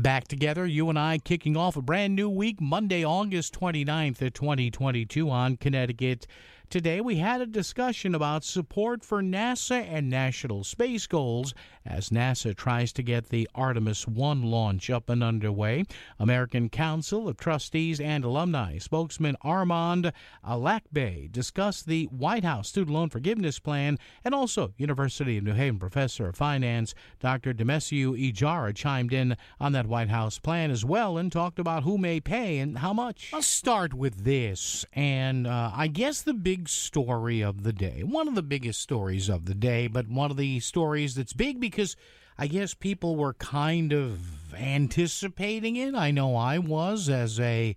Back together, you and I, kicking off a brand new week, Monday, August 29th of 2022 on Connecticut Today. We had a discussion about support for NASA and national space goals as NASA tries to get the Artemis 1 launch up and underway. American Council of Trustees and Alumni spokesman Armand Alakbey discussed the White House student loan forgiveness plan, and also University of New Haven professor of finance Dr. Demesiu Ijara chimed in on that White House plan as well and talked about who may pay and how much. I'll start with this, and I guess the big story of the day, one of the biggest stories of the day, but one of the stories that's big because I guess people were kind of anticipating it. I know I was as a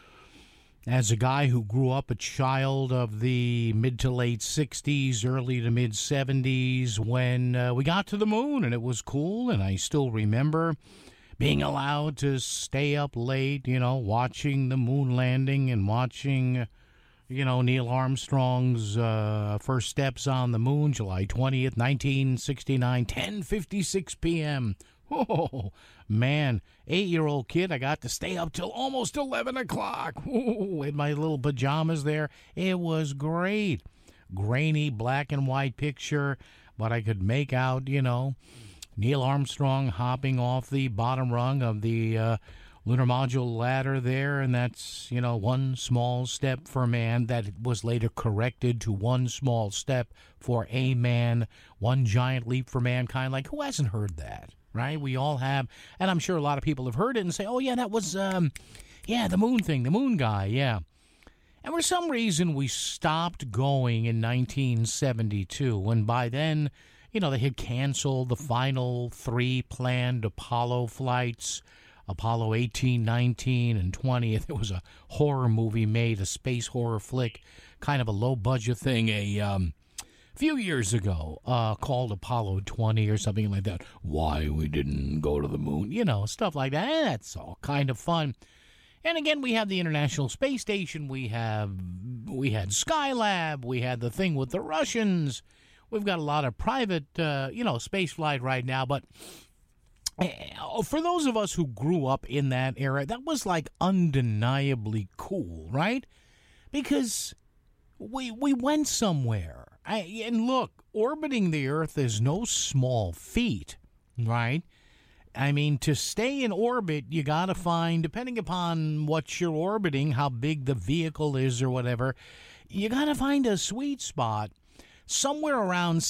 guy who grew up a child of the mid to late 60s, early to mid 70s when we got to the moon, and it was cool. And I still remember being allowed to stay up late, watching the moon landing and watching Neil Armstrong's first steps on the moon, July 20th, 1969, 10:56 p.m. Oh, man, 8-year-old kid, I got to stay up till almost 11 o'clock in my little pajamas there. It was great. Grainy black and white picture, but I could make out, Neil Armstrong hopping off the bottom rung of the lunar module ladder there, and that's, one small step for man. That was later corrected to one small step for a man, one giant leap for mankind. Like, who hasn't heard that, right? We all have, and I'm sure a lot of people have heard it and say, oh, yeah, that was, the moon thing, the moon guy, yeah. And for some reason, we stopped going in 1972, when by then, they had canceled the final 3 planned Apollo flights, Apollo 18, 19, and 20. There was a horror movie made, a space horror flick, kind of a low-budget thing, a few years ago, called Apollo 20 or something like that. Why we didn't go to the moon, stuff like that. That's all kind of fun. And again, we have the International Space Station. We had Skylab. We had the thing with the Russians. We've got a lot of private, space flight right now, but for those of us who grew up in that era, that was like undeniably cool, right? Because we went somewhere. And look, orbiting the Earth is no small feat, right? I mean, to stay in orbit, you got to find, depending upon what you're orbiting, how big the vehicle is or whatever, you got to find a sweet spot somewhere around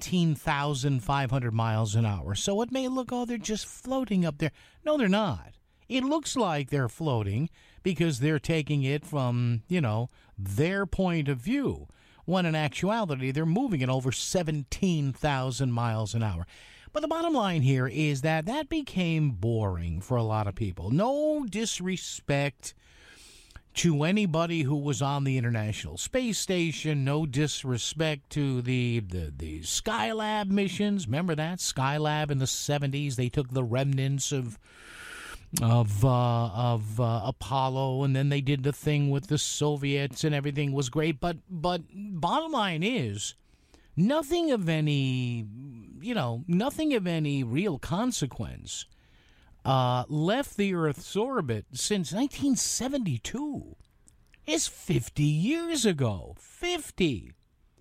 17,500 miles an hour. So it may look, they're just floating up there. No, they're not. It looks like they're floating because they're taking it from, their point of view, when in actuality, they're moving at over 17,000 miles an hour. But the bottom line here is that became boring for a lot of people. No disrespect to anybody who was on the International Space Station, no disrespect to the Skylab missions. Remember that? Skylab in the 70s, they took the remnants of Apollo, and then they did the thing with the Soviets, and everything was great. But bottom line is, nothing of any real consequence left the Earth's orbit since 1972. It's 50 years ago. 50.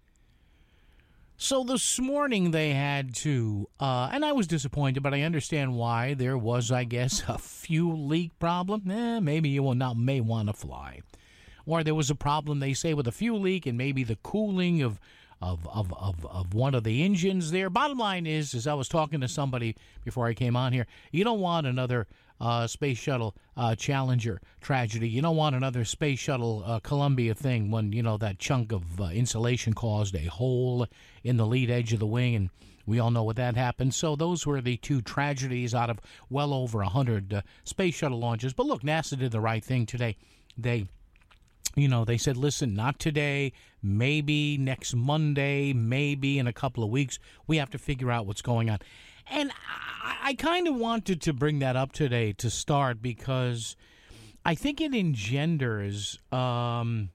So this morning they had to, and I was disappointed, but I understand why. There was, I guess, a fuel leak problem. Maybe you may want to fly. Or there was a problem, they say, with a fuel leak and maybe the cooling of one of the engines there. Bottom line is, as I was talking to somebody before I came on here, you don't want another Space Shuttle Challenger tragedy. You don't want another Space Shuttle Columbia thing when, that chunk of insulation caused a hole in the lead edge of the wing, and we all know what that happened. So those were the 2 tragedies out of well over 100 Space Shuttle launches. But look, NASA did the right thing today. They said, listen, not today, maybe next Monday, maybe in a couple of weeks. We have to figure out what's going on. And I kind of wanted to bring that up today to start because I think it engenders, a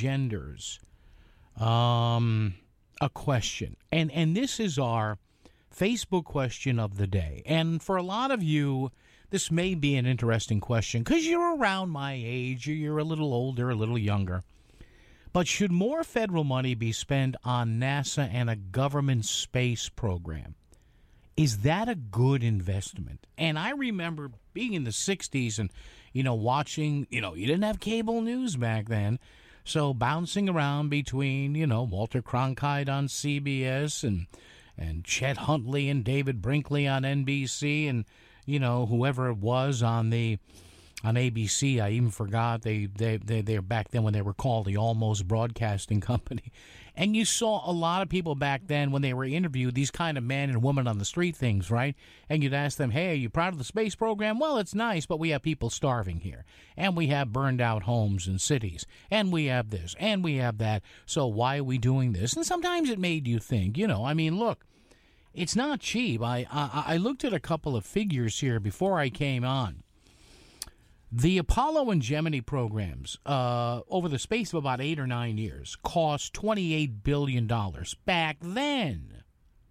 question. And this is our Facebook question of the day. And for a lot of you, this may be an interesting question because you're around my age, or you're a little older, a little younger. But should more federal money be spent on NASA and a government space program? Is that a good investment? And I remember being in the 60s and, watching, you didn't have cable news back then. So bouncing around between, Walter Cronkite on CBS and Chet Huntley and David Brinkley on NBC and, whoever it was on ABC. I even forgot they're back then when they were called the Almost Broadcasting Company. And you saw a lot of people back then when they were interviewed, these kind of man and woman on the street things, right? And you'd ask them, hey, are you proud of the space program? Well, it's nice, but we have people starving here. And we have burned out homes and cities. And we have this. And we have that. So why are we doing this? And sometimes it made you think, look, it's not cheap. I looked at a couple of figures here before I came on. The Apollo and Gemini programs, over the space of about 8 or 9 years, cost $28 billion. Back then.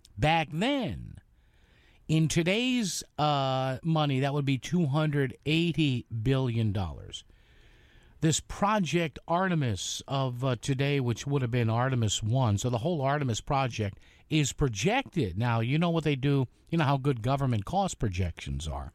In today's money, that would be $280 billion. This Project Artemis of today, which would have been Artemis 1, so the whole Artemis project is projected. Now, you know what they do, how good government cost projections are.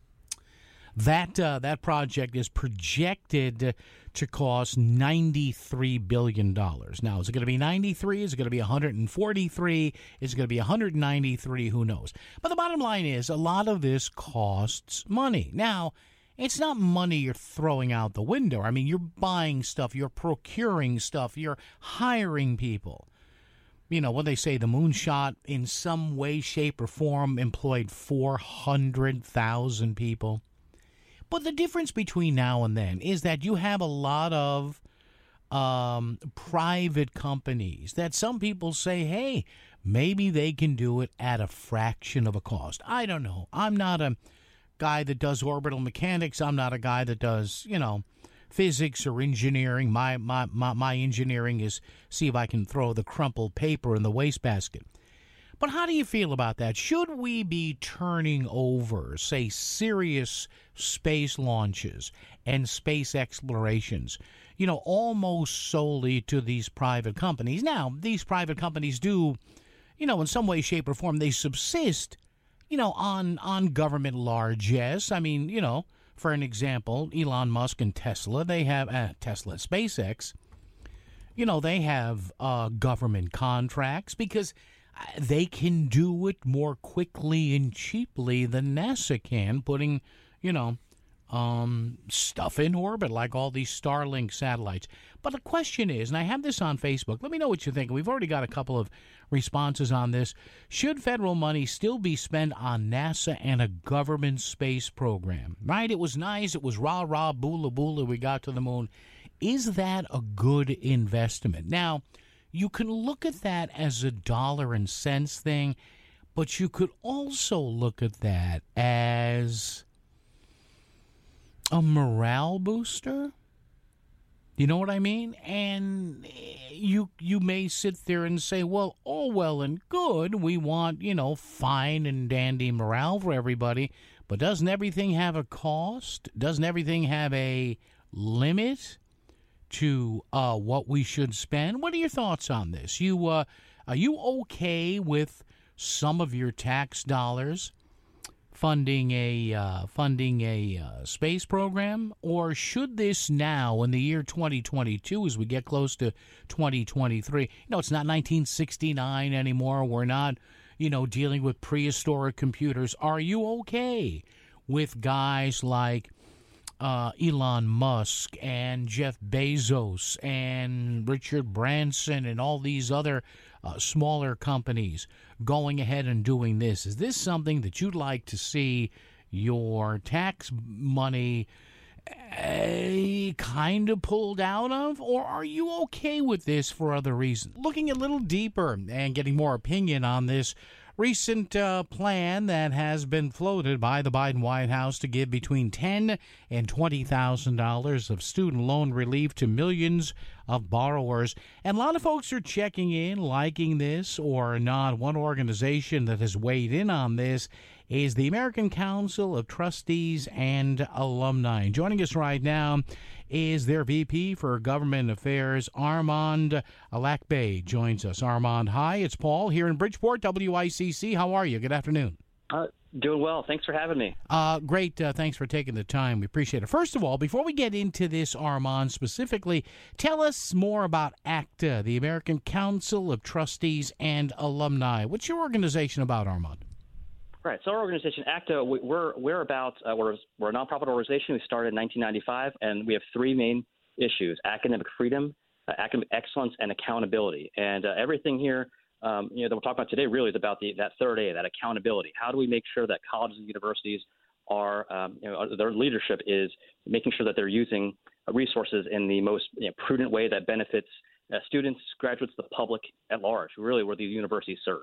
That project is projected to cost $93 billion. Now, is it going to be 93? Is it going to be 143? Is it going to be 193? Who knows? But the bottom line is a lot of this costs money. Now, it's not money you're throwing out the window. I mean, you're buying stuff, you're procuring stuff, you're hiring people. What they say, the moonshot in some way, shape, or form employed 400,000 people. But the difference between now and then is that you have a lot of private companies that some people say, hey, maybe they can do it at a fraction of a cost. I don't know. I'm not a guy that does orbital mechanics. I'm not a guy that does, physics or engineering. My engineering is see if I can throw the crumpled paper in the wastebasket. But how do you feel about that? Should we be turning over, say, serious space launches and space explorations, almost solely to these private companies? Now, these private companies do, in some way, shape, or form, they subsist, on government largesse. I mean, for an example, Elon Musk and Tesla, they have, SpaceX, they have government contracts because they can do it more quickly and cheaply than NASA can, putting, stuff in orbit like all these Starlink satellites. But the question is, and I have this on Facebook, let me know what you think. We've already got a couple of responses on this. Should federal money still be spent on NASA and a government space program? Right? It was nice. It was rah-rah, boola-boola. We got to the moon. Is that a good investment? Now, you can look at that as a dollar and cents thing, but you could also look at that as a morale booster. You know what I mean? And you may sit there and say, well, all well and good. We want, fine and dandy morale for everybody. But doesn't everything have a cost? Doesn't everything have a limit to what we should spend? What are your thoughts on this? Are you okay with some of your tax dollars funding a space program, or should this now in the year 2022, as we get close to 2023? It's not 1969 anymore. We're not, dealing with prehistoric computers. Are you okay with guys like Elon Musk and Jeff Bezos and Richard Branson and all these other smaller companies going ahead and doing this? Is this something that you'd like to see your tax money kind of pulled out of, or are you okay with this for other reasons? Looking a little deeper and getting more opinion on this recent plan that has been floated by the Biden White House to give between $10,000 and $20,000 of student loan relief to millions of borrowers. And a lot of folks are checking in, liking this or not. One organization that has weighed in on this is the American Council of Trustees and Alumni. Joining us right now is their VP for Government Affairs, Armand Alakbey, joins us. Armand, hi, it's Paul here in Bridgeport, WICC. How are you? Good afternoon. Doing well. Thanks for having me. Great. Thanks for taking the time. We appreciate it. First of all, before we get into this, Armand, specifically, tell us more about ACTA, the American Council of Trustees and Alumni. What's your organization about, Armand? Right. So our organization, ACTA, we're a nonprofit organization. We started in 1995, and we have three main issues: academic freedom, academic excellence, and accountability. And everything here, that we're talking about today, really is about that third A, that accountability. How do we make sure that colleges and universities are, their leadership is making sure that they're using resources in the most prudent way that benefits students, graduates, the public at large, really where these universities serve.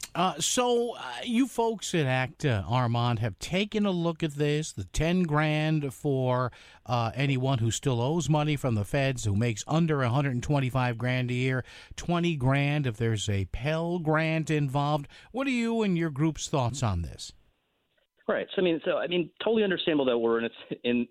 So you folks at ACTA, Armand, have taken a look at this, the $10,000 for anyone who still owes money from the feds, who makes under $125,000 a year, $20,000 if there's a Pell Grant involved. What are you and your group's thoughts on this? Right. So I mean, totally understandable that we're in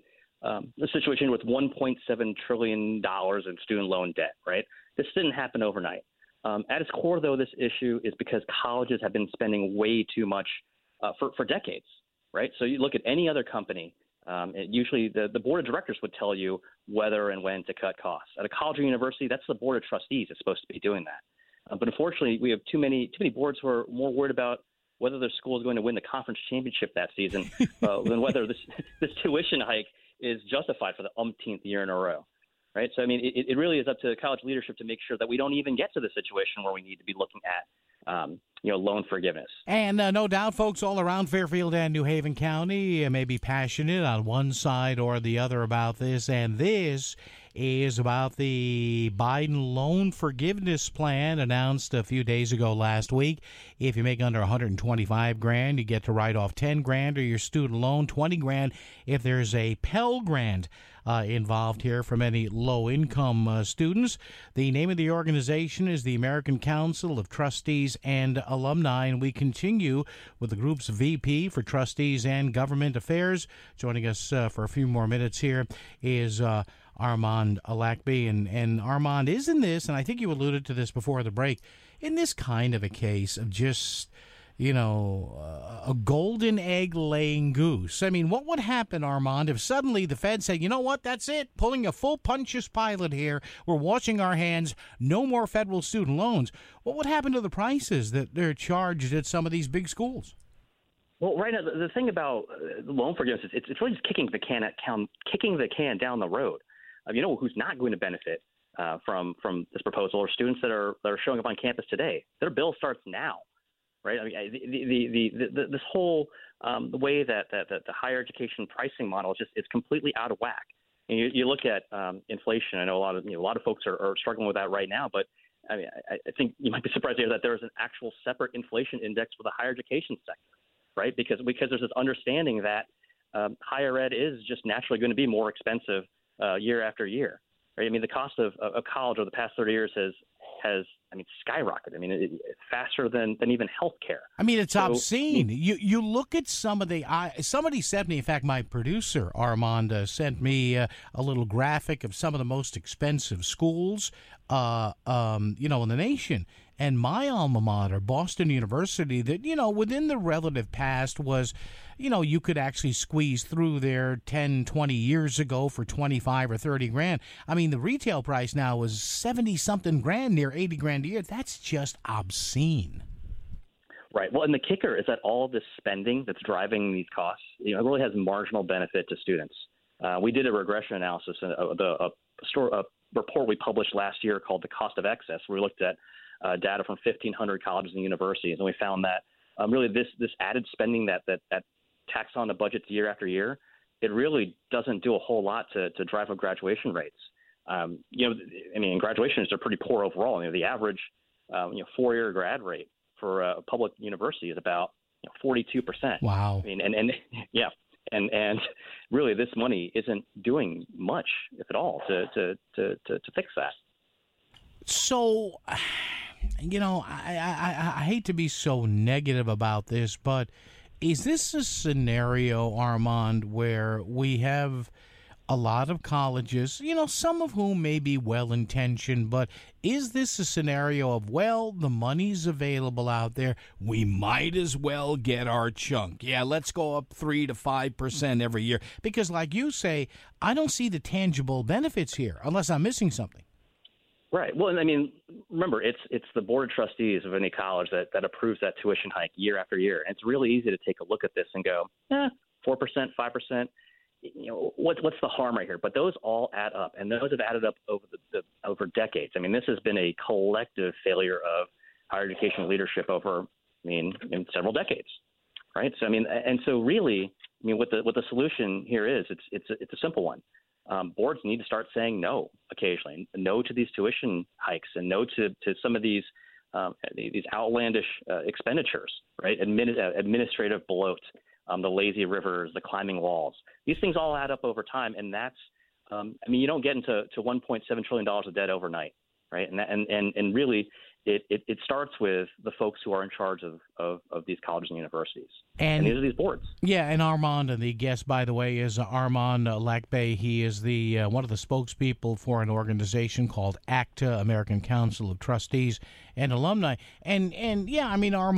a situation with $1.7 trillion in student loan debt. Right. This didn't happen overnight. At its core, though, this issue is because colleges have been spending way too much for decades, right? So you look at any other company, usually the board of directors would tell you whether and when to cut costs. At a college or university, that's the board of trustees that's supposed to be doing that. But unfortunately, we have too many boards who are more worried about whether their school is going to win the conference championship that season than whether this tuition hike is justified for the umpteenth year in a row. Right. So, I mean, it really is up to college leadership to make sure that we don't even get to the situation where we need to be looking at, loan forgiveness. And no doubt folks all around Fairfield and New Haven County may be passionate on one side or the other about this. And this is about the Biden loan forgiveness plan announced a few days ago last week. If you make under $125,000, you get to write off $10,000 or your student loan, $20,000 if there's a Pell Grant involved here from any low-income students. The name of the organization is the American Council of Trustees and Alumni, and we continue with the group's VP for Trustees and Government Affairs. Joining us for a few more minutes here is Armand Alakbey. And Armand is in this, and I think you alluded to this before the break, in this kind of a case of just a golden egg laying goose. I mean, what would happen, Armand, if suddenly the Fed said, you know what, that's it, pulling a full Pontius Pilate here, we're washing our hands, no more federal student loans? What would happen to the prices that they're charged at some of these big schools? Well, right now, the thing about loan forgiveness is it's really just kicking the can down the road. Who's not going to benefit from this proposal are students that are showing up on campus today. Their bill starts now. Right. I mean, this whole the way that the higher education pricing model is completely out of whack. And you look at inflation. I know a lot of folks are struggling with that right now. But I mean, I think you might be surprised to hear that there is an actual separate inflation index for the higher education sector. Right. Because there's this understanding that higher ed is just naturally going to be more expensive year after year. Right. I mean, the cost of college over the past 30 years has skyrocketed. I mean, faster than even healthcare. I mean, it's obscene. You look at somebody sent me, in fact, my producer, Armand, sent me a little graphic of some of the most expensive schools, in the nation. And my alma mater, Boston University, that, within the relative past was, you could actually squeeze through there 10, 20 years ago for 25 or 30 grand. I mean, the retail price now is 70-something grand, near 80 grand a year. That's just obscene. Right. Well, and the kicker is that all this spending that's driving these costs, it really has marginal benefit to students. We did a regression analysis, a report we published last year called The Cost of Excess, where we looked at data from 1,500 colleges and universities, and we found that really this added spending that tax on the budgets year after year, it really doesn't do a whole lot to drive up graduation rates. Graduation rates are pretty poor overall. The average 4-year grad rate for a public university is about 42%. Wow. I mean, and yeah, and really, this money isn't doing much, if at all, to fix that. So, I hate to be so negative about this, but is this a scenario, Armand, where we have a lot of colleges, some of whom may be well-intentioned, but is this a scenario of, well, the money's available out there, we might as well get our chunk. Yeah, let's go up 3 to 5% every year. Because like you say, I don't see the tangible benefits here, unless I'm missing something. Right. Well, I mean, remember, it's the board of trustees of any college that approves that tuition hike year after year. And it's really easy to take a look at this and go, 4%, 5%. What's the harm right here? But those all add up, and those have added up over decades. I mean, this has been a collective failure of higher education leadership over, in several decades, right? So, and so really, what the solution here is, it's a simple one. Boards need to start saying no occasionally, no to these tuition hikes, and no to some of these outlandish expenditures, right? Administrative bloat. The lazy rivers, the climbing walls. These things all add up over time, and that's you don't get into $1.7 trillion of debt overnight, right? And really, it starts with the folks who are in charge of these colleges and universities. And these are these boards. Yeah, and Armand, and the guest, by the way, is Armand Lakbey. He is the one of the spokespeople for an organization called ACTA, American Council of Trustees and Alumni. And yeah,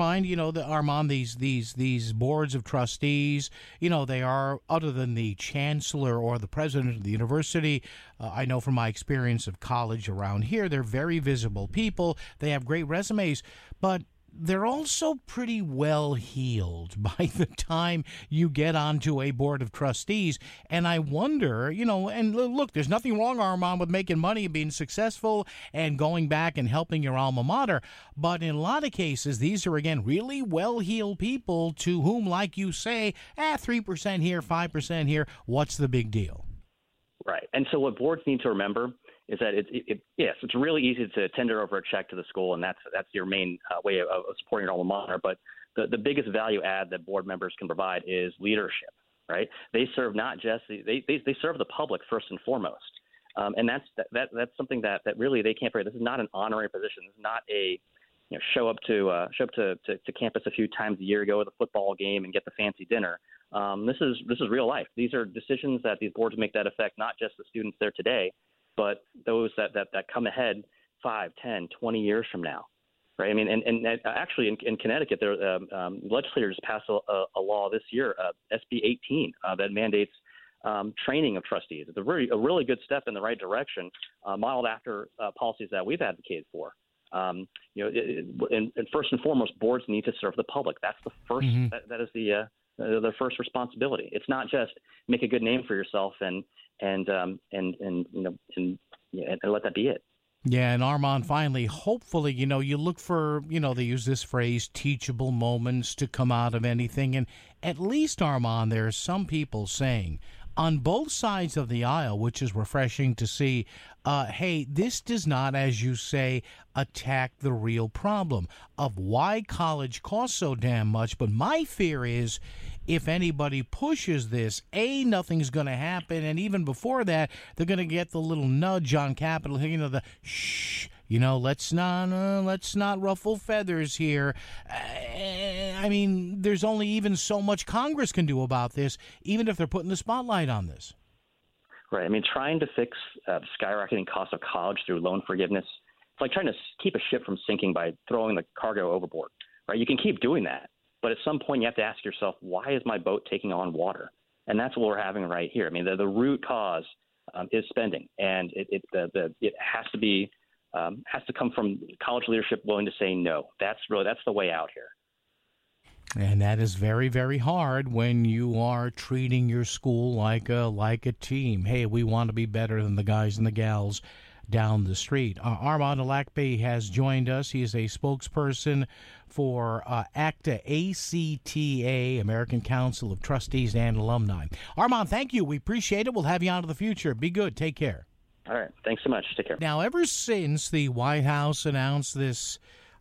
Armand, these boards of trustees, they are, other than the chancellor or the president of the university, I know from my experience of college around here, they're very visible people. They have great resumes, but they're also pretty well heeled by the time you get onto a board of trustees. And I wonder, and look, there's nothing wrong, Armand, with making money and being successful and going back and helping your alma mater. But in a lot of cases, these are, again, really well-heeled people to whom, like you say, 3% here, 5% here, what's the big deal? Right. And so what boards need to remember is that it's really easy to tender over a check to the school, and that's your main way of supporting your alma mater. But the biggest value add that board members can provide is leadership, right? They serve not just they serve the public first and foremost, and that's something that really they can't forget. This is not an honorary position. This is not a show up to campus a few times a year, go to the football game, and get the fancy dinner. This is real life. These are decisions that these boards make that affect not just the students there today, but those that come ahead 5, 10, 20 years from now, right? And actually in Connecticut, there legislators passed a law this year, SB 18, that mandates training of trustees. It's a really good step in the right direction, modeled after policies that we've advocated for. And first and foremost, boards need to serve the public. That's the first. Mm-hmm. That is the first responsibility. It's not just make a good name for yourself and let that be it. Yeah, and Armand, finally, hopefully, you look for, they use this phrase, teachable moments to come out of anything. And at least, Armand, there are some people saying on both sides of the aisle, which is refreshing to see, hey, this does not, as you say, attack the real problem of why college costs so damn much. But my fear is if anybody pushes this, nothing's going to happen. And even before that, they're going to get the little nudge on Capitol Hill, the shh, let's not ruffle feathers here. There's only even so much Congress can do about this, even if they're putting the spotlight on this. Right. Trying to fix skyrocketing costs of college through loan forgiveness, it's like trying to keep a ship from sinking by throwing the cargo overboard, right? You can keep doing that, but at some point you have to ask yourself, why is my boat taking on water? And that's what we're having right here. The root cause is spending, and it has to be has to come from college leadership willing to say no. That's the way out here. And that is very, very hard when you are treating your school like a team. Hey, we want to be better than the guys and the gals down the street. Armand Lakbey has joined us. He is a spokesperson for ACTA, ACTA, American Council of Trustees and Alumni. Armand, thank you. We appreciate it. We'll have you on to the future. Be good. Take care. All right. Thanks so much. Take care. Now, ever since the White House announced this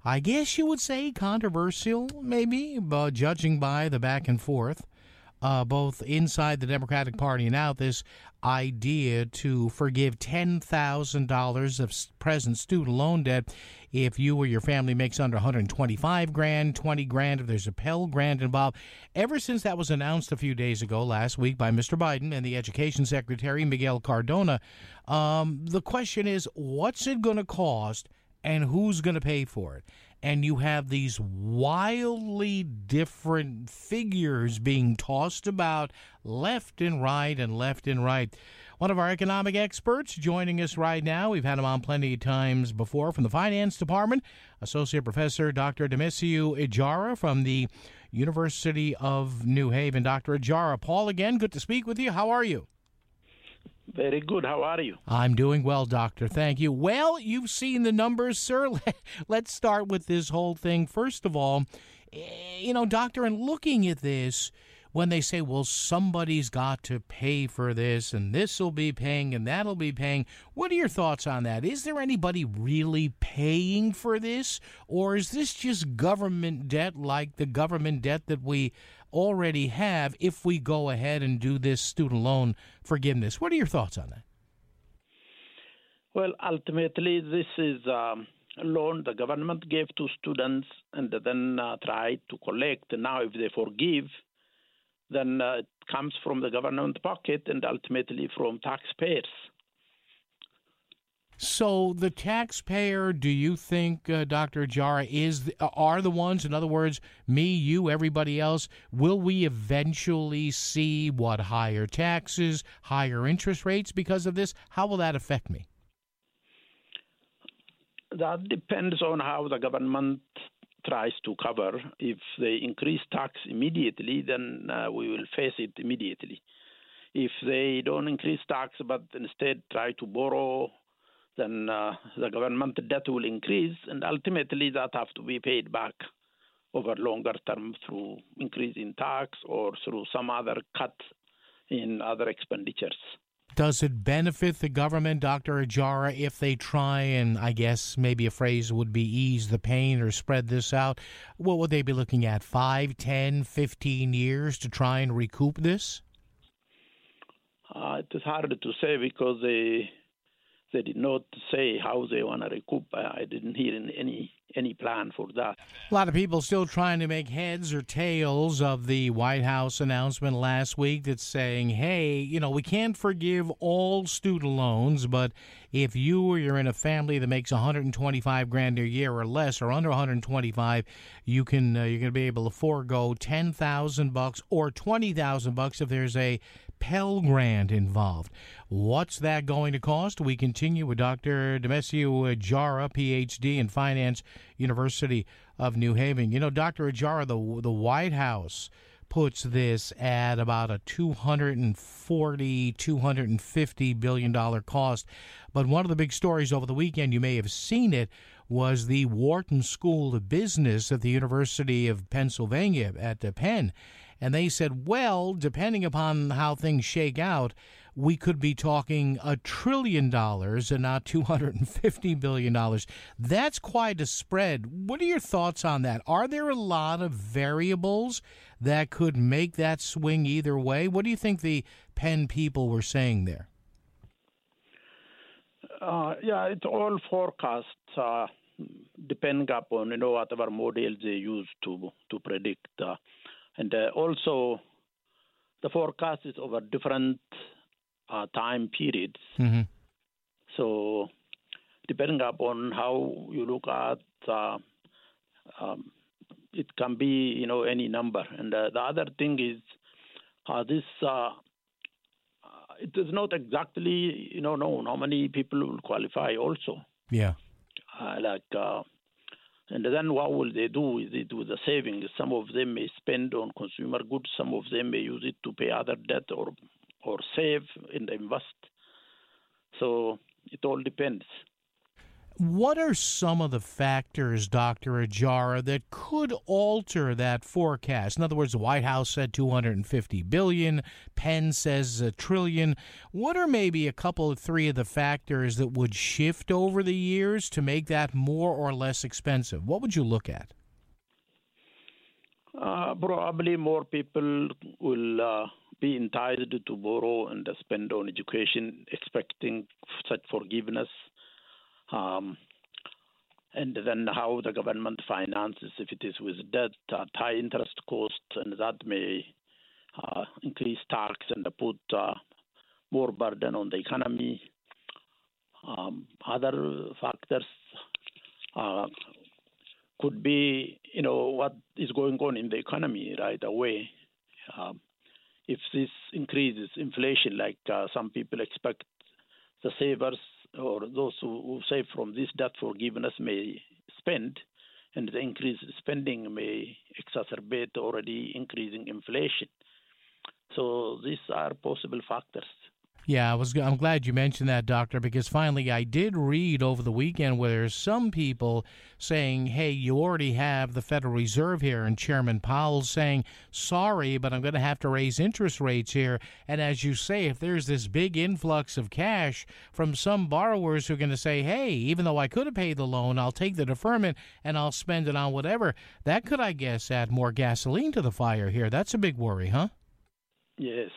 I guess you would say controversial, maybe, but judging by the back and forth, both inside the Democratic Party and out, this idea to forgive $10,000 of present student loan debt if you or your family makes under 125 grand, 20 grand if there's a Pell Grant involved. Ever since that was announced a few days ago, last week, by Mr. Biden and the Education Secretary, Miguel Cardona, the question is, what's it going to cost and who's going to pay for it? And you have these wildly different figures being tossed about left and right and left and right. One of our economic experts joining us right now, we've had him on plenty of times before, from the Finance Department, Associate Professor Dr. Dionisio Ijara from the University of New Haven. Dr. Ijara, Paul again, good to speak with you. How are you? Very good. How are you? I'm doing well, Doctor. Thank you. Well, you've seen the numbers, sir. Let's start with this whole thing. First of all, Doctor, in looking at this, when they say, well, somebody's got to pay for this, and this will be paying, and that'll be paying, what are your thoughts on that? Is there anybody really paying for this, or is this just government debt like the government debt that we already have if we go ahead and do this student loan forgiveness? What are your thoughts on that? Well, ultimately, this is a loan the government gave to students and then tried to collect. Now, if they forgive, then it comes from the government pocket and ultimately from taxpayers. So the taxpayer, do you think, Dr. Ijara, are the ones, in other words, me, you, everybody else, will we eventually see higher taxes, higher interest rates because of this? How will that affect me? That depends on how the government tries to cover. If they increase tax immediately, then we will face it immediately. If they don't increase tax but instead try to borrow, then the government debt will increase, and ultimately that have to be paid back over longer term through increase in tax or through some other cut in other expenditures. Does it benefit the government, Dr. Ijara, if they try and, I guess maybe a phrase would be ease the pain or spread this out? What would they be looking at, 5, 10, 15 years to try and recoup this? It is hard to say because they did not say how they want to recoup. I didn't hear any plan for that. A lot of people still trying to make heads or tails of the White House announcement last week that's saying, hey, we can't forgive all student loans, but if you're in a family that makes 125 grand a year or less, or under 125, you're going to be able to forego $10,000 or $20,000 if there's a Pell Grant involved. What's that going to cost? We continue with Dr. Dionisio Ijara, Ph.D. in Finance, University of New Haven. Dr. Ijara, the White House puts this at about a $250 billion cost. But one of the big stories over the weekend, you may have seen it, was the Wharton School of Business at the University of Pennsylvania at Penn. And they said, well, depending upon how things shake out, we could be talking $1 trillion and not $250 billion. That's quite a spread. What are your thoughts on that? Are there a lot of variables that could make that swing either way? What do you think the Penn people were saying there? It's all forecasts, depending upon whatever models they use to predict. And also, the forecast is over different time periods. Mm-hmm. So, depending upon how you look at, it can be, any number. And the other thing is, this it is not exactly, known how many people will qualify also. Yeah. And then what will they do with it, with the savings? Some of them may spend on consumer goods. Some of them may use it to pay other debt or save and invest. So it all depends. What are some of the factors, Dr. Ajara, that could alter that forecast? In other words, the White House said $250 billion, Penn says $1 trillion. What are maybe a couple of three of the factors that would shift over the years to make that more or less expensive? What would you look at? Probably more people will be entitled to borrow and spend on education, expecting such forgiveness. And then how the government finances, if it is with debt at high interest cost, and that may increase tax and put more burden on the economy. Other factors could be, what is going on in the economy right away. If this increases inflation, like some people expect, the savers or those who save from this debt forgiveness may spend, and the increased spending may exacerbate already increasing inflation. So these are possible factors. Yeah, I'm glad you mentioned that, Doctor, because finally I did read over the weekend where there's some people saying, hey, you already have the Federal Reserve here, and Chairman Powell saying, sorry, but I'm going to have to raise interest rates here. And as you say, if there's this big influx of cash from some borrowers who are going to say, hey, even though I could have paid the loan, I'll take the deferment and I'll spend it on whatever, that could, I guess, add more gasoline to the fire here. That's a big worry, huh? Yes.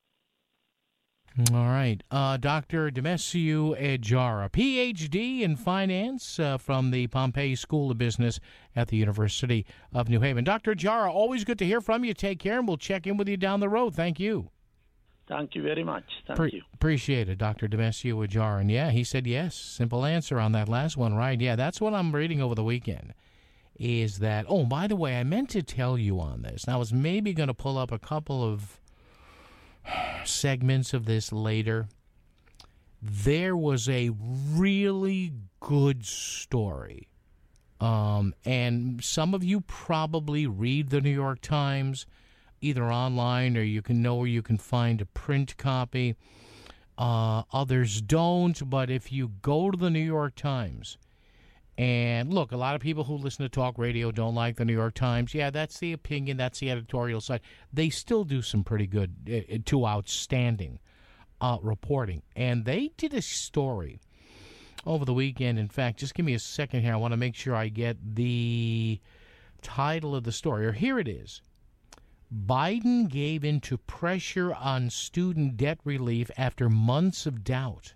All right. Dr. Demesiu Ajara, Ph.D. in finance from the Pompey School of Business at the University of New Haven. Dr. Ajara, always good to hear from you. Take care, and we'll check in with you down the road. Thank you. Thank you very much. Thank you. Appreciate it, Dr. Demesiu Ajara. And, yeah, he said yes. Simple answer on that last one, right? Yeah, that's what I'm reading over the weekend. Is that, oh, by the way, I meant to tell you on this. And I was maybe going to pull up a couple of segments of this later. There was a really good story. And some of you probably read the New York Times, either online or you can know where you can find a print copy. Others don't, but if you go to the New York Times, and look, a lot of people who listen to talk radio don't like the New York Times. Yeah, that's the opinion. That's the editorial side. They still do some pretty good to outstanding reporting. And they did a story over the weekend. In fact, just give me a second here. I want to make sure I get the title of the story. Or here it is. Biden gave in to pressure on student debt relief after months of doubt.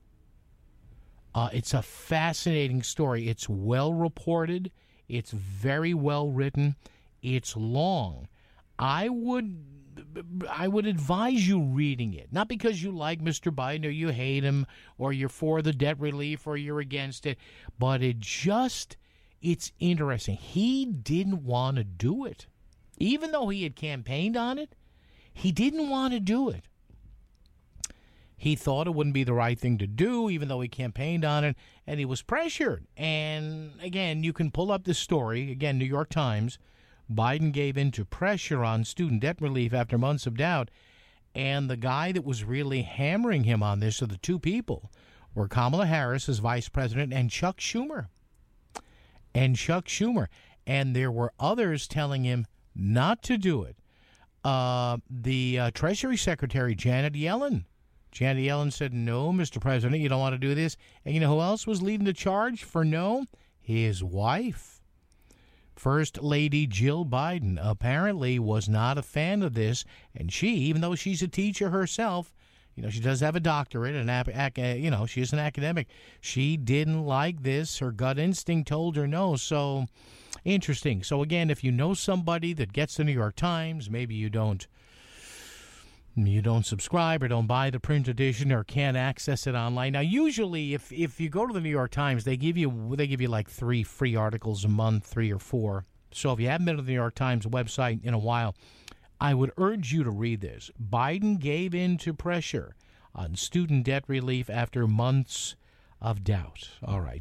It's a fascinating story. It's well reported. It's very well written. It's long. I would advise you reading it, not because you like Mr. Biden or you hate him or you're for the debt relief or you're against it, but it's interesting. He didn't want to do it. Even though he had campaigned on it, he didn't want to do it. He thought it wouldn't be the right thing to do, even though he campaigned on it, and he was pressured. And, again, you can pull up this story. Again, New York Times. Biden gave in to pressure on student debt relief after months of doubt. And the guy that was really hammering him on this, so the two people, were Kamala Harris as vice president and Chuck Schumer. And there were others telling him not to do it. The Treasury Secretary, Janet Yellen. Janet Yellen said, no, Mr. President, you don't want to do this. And you know who else was leading the charge for no? His wife. First Lady Jill Biden apparently was not a fan of this. And she, even though she's a teacher herself, she does have a doctorate, and she is an academic. She didn't like this. Her gut instinct told her no. So, interesting. So, again, if you know somebody that gets the New York Times, maybe you don't subscribe or don't buy the print edition or can't access it online. Now, usually, if you go to the New York Times, they give you like 3 free articles a month, 3 or 4. So if you haven't been to the New York Times website in a while, I would urge you to read this. Biden gave in to pressure on student debt relief after months of doubt. All right.